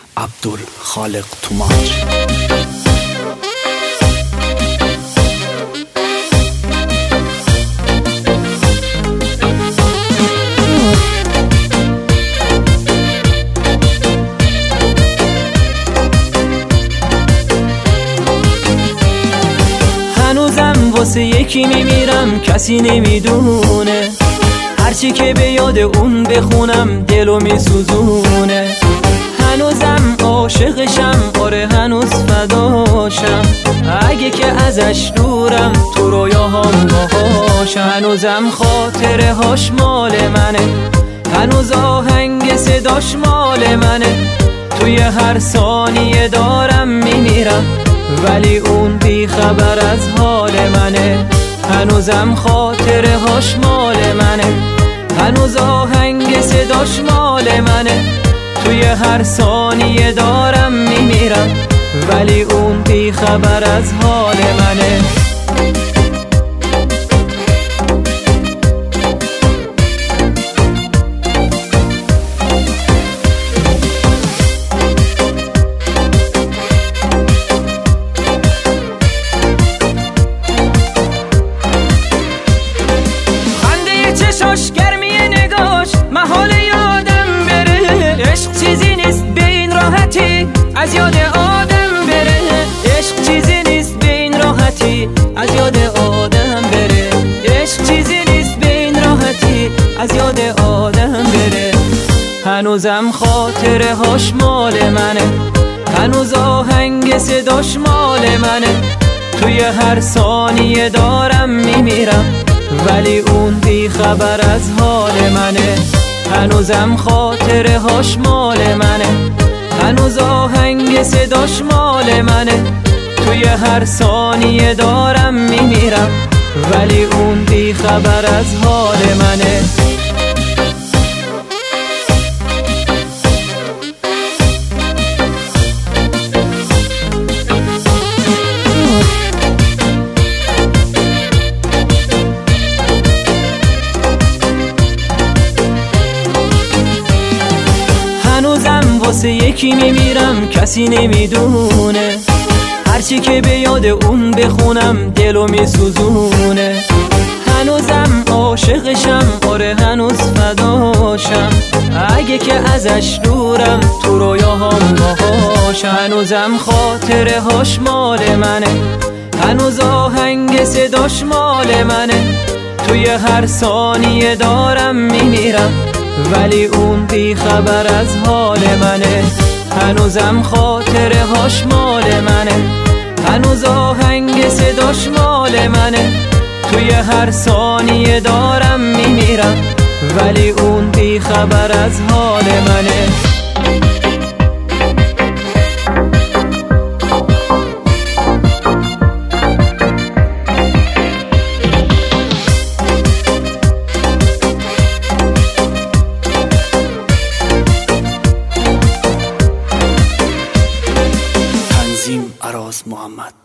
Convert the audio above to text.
عبدالخالق توماچ. هنوزم واسه یکی میمیرم کسی نمیدونه، هرچی که به یاد اون بخونم دلو میسوزونه. هنوزم عاشقشم، آره هنوز فداشم، اگه که ازش دورم تو رویاهام باهاش. هنوزم خاطره هاش مال منه، هنوز آهنگ صداش مال منه. توی هر ثانیه دارم میمیرم ولی اون بی خبر از حال منه. هنوزم خاطره هاش مال منه، هنوز آهنگ صداش مال منه. توی هر ثانیه دارم میمیرم ولی اون بی خبر از حال منه. چشاش گرمی نگاش محال یادم بره، عشق چیزی نیست به این راحتی از یاد آدم بره. عشق چیزی نیست به این راحتی از یاد آدم بره. عشق چیزی نیست به این راحتی از یاد آدم بره. هنوزم خاطره هاش مال منه، هنوز آهنگ صداش مال منه. توی هر ثانیه دارم میمیرم ولی اون بی خبر از حال منه. هنوزم خاطره هاش مال منه، هنوز آهنگ صداش مال منه. توی هر ثانیه دارم میمیرم ولی اون بی خبر از حال منه. هنوزم واسه یکی میمیرم کسی نمیدونه، هرچی که به یاد اون بخونم دلو میسوزونه. هنوزم عاشقشم، آره هنوز فداشم، اگه که ازش دورم تو رویاهام باهاش. هنوزم خاطره هاش مال منه، هنوز آهنگ صداش مال منه. توی هر ثانیه دارم میمیرم ولی اون بی خبر از حال منه. هنوزم خاطره هاش مال منه، هنوز آهنگ صداش مال منه. توی هر ثانیه دارم میمیرم ولی اون بی خبر از حال منه. عراض محمد.